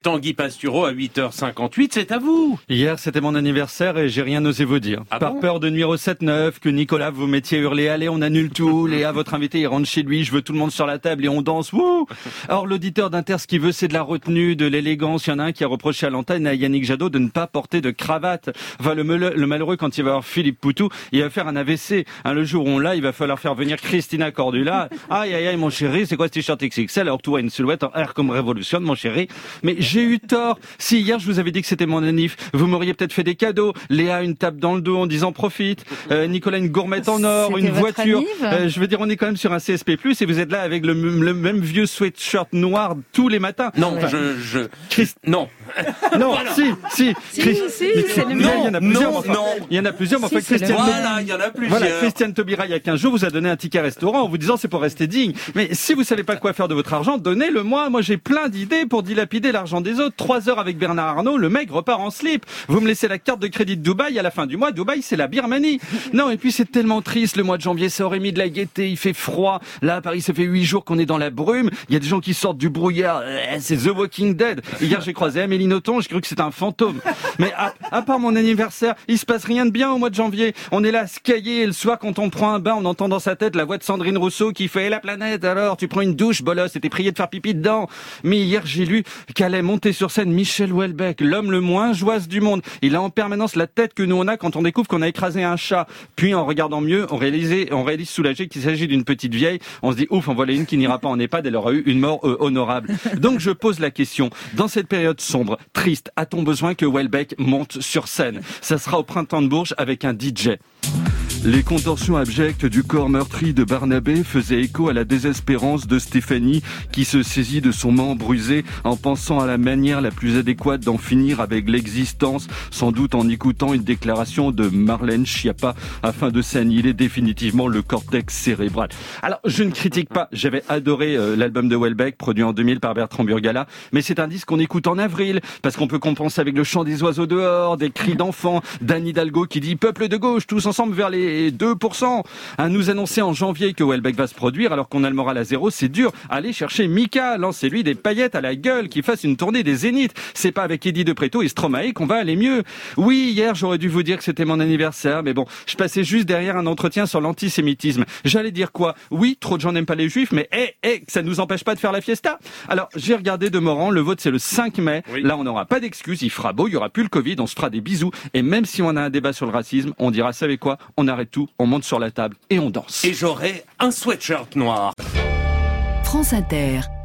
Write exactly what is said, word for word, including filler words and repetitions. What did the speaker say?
Tanguy Pastureau à huit heures cinquante-huit, c'est à vous. Hier, c'était mon anniversaire et j'ai rien osé vous dire. Ah Par bon peur de nuire au sept neuf, que Nicolas vous mettiez à hurler « Allez, on annule tout, Léa, votre invité, il rentre chez lui, je veux tout le monde sur la table et on danse, wouh !» Or, l'auditeur d'Inter, ce qu'il veut, c'est de la retenue, de l'élégance. Il y en a un qui a reproché à l'antenne à Yannick Jadot de ne pas porter de cravate. Enfin, le, meule- le malheureux, quand il va voir Philippe Poutou, il va faire un A V C. Hein, le jour où on l'a, il va falloir faire venir Christina Cordula. Aïe, aïe, aïe, mon chéri, c'est quoi ce t-shirt X X L alors que tu vois une silhouette en R comme Révolution, mon chéri. Mais j'ai eu tort. Si hier je vous avais dit que c'était mon anniv, vous m'auriez peut-être fait des cadeaux. Léa une tape dans le dos en disant profite. Euh, Nicolas une gourmette en or, C'était une votre voiture. anniv Euh, je veux dire, on est quand même sur un C S P plus, et vous êtes là avec le, m- le même vieux sweatshirt noir tous les matins. Non, Enfin, je, je, Christ- non. non, Voilà. si, si. Si, Chris- si, il- c'est le il y a- il y en a Non, plusieurs. non, enfin, non. Il y en a plusieurs, mais Si, enfin, c'est le Christiane. vrai. Voilà, il y en a plusieurs. Voilà, Christiane Taubira, il y a quinze jours, vous a donné un ticket restaurant en vous disant c'est pour rester digne. Mais si vous savez pas quoi faire de votre argent, donnez-le moi. Moi, j'ai plein d'idées pour dilapider l'argent des autres. Trois heures avec Bernard Arnault, le mec repart en slip. Vous me laissez la carte de crédit de Dubaï à la fin du mois. Dubaï, c'est la Birmanie. Non, et puis c'est tellement triste. Le mois de janvier, ça aurait mis de la gaieté. Il fait froid. Là, à Paris, ça fait huit jours qu'on est dans la brume. Il y a des gens qui sortent du brouillard. Euh, C'est The Walking Dead. Hier, j'ai croisé Amélie Nothomb. J'ai cru que c'était un fantôme. Mais à, à part mon anniversaire, il se passe rien de bien au mois de janvier. On est là à se cailler et le soir, quand on prend un bain, on entend dans sa tête la voix de Sandrine Rousseau qui fait « La planète, alors, tu prends une douche, bolos, et t'es prié de faire pipi dedans ». Mais hier, j'ai lu qu'allait monter sur scène Michel Houellebecq, l'homme le moins joyeux du monde. Il a en permanence la tête que nous on a quand on découvre qu'on a écrasé un chat. Puis, en regardant mieux, on réalise, on réalise soulagé qu'il s'agit d'une petite vieille. On se dit « Ouf, en voilà une qui n'ira pas en EHPAD, elle aura eu une mort euh, honorable ». Donc, je pose la question. Dans cette période sombre, triste, a-t-on besoin que Houellebecq monte sur scène? Ça sera au Printemps de Bourges avec un D J. Les contorsions abjectes du corps meurtri de Barnabé faisaient écho à la désespérance de Stéphanie qui se saisit de son membre brisé en pensant à la manière la plus adéquate d'en finir avec l'existence, sans doute en écoutant une déclaration de Marlène Schiappa afin de s'annihiler définitivement le cortex cérébral. Alors, je ne critique pas, j'avais adoré euh, l'album de Houellebecq produit en deux mille par Bertrand Burgala, mais c'est un disque qu'on écoute en avril parce qu'on peut compenser avec le chant des oiseaux dehors, des cris d'enfants, d'Anne Hidalgo qui dit « Peuple de gauche, tous ensemble vers les deux pour cent ». À nous annoncer en janvier que Houellebecq va se produire alors qu'on a le moral à zéro, c'est dur. Allez chercher Mika, lancez-lui des paillettes à la gueule, qui fasse une tournée des Zéniths. C'est pas avec Eddie de Pretto et Stromae qu'on va aller mieux. Oui, hier j'aurais dû vous dire que c'était mon anniversaire, mais bon, je passais juste derrière un entretien sur l'antisémitisme. J'allais dire quoi? Oui, trop de gens n'aiment pas les juifs, mais hé, hey, hey, ça nous empêche pas de faire la fiesta. Alors, j'ai regardé de Morand, le vote c'est le cinq mai. Oui. Là, on n'aura pas d'excuses, il fera beau, il y aura plus le Covid, on se fera des bisous. Et même si on a un débat sur le racisme, on dira, savez quoi? On arrête tout, on monte sur la table et on danse. Et j'aurai un sweatshirt noir. France Inter.